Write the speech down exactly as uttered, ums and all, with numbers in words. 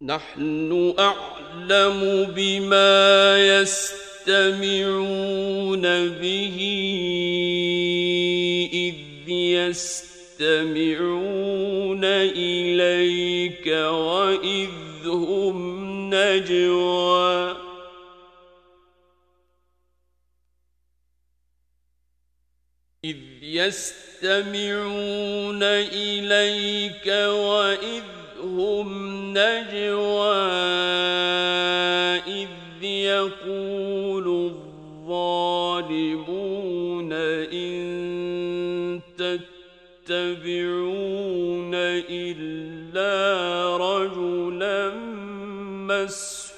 نحن أعلم بما يستمعون به إذ يستمعون إليك وإذ هم نجوى إذ يستمعون إليك وإذ هم نجوى إذ يقول الظالمون إن تتبعون إلا رجلا مسحورا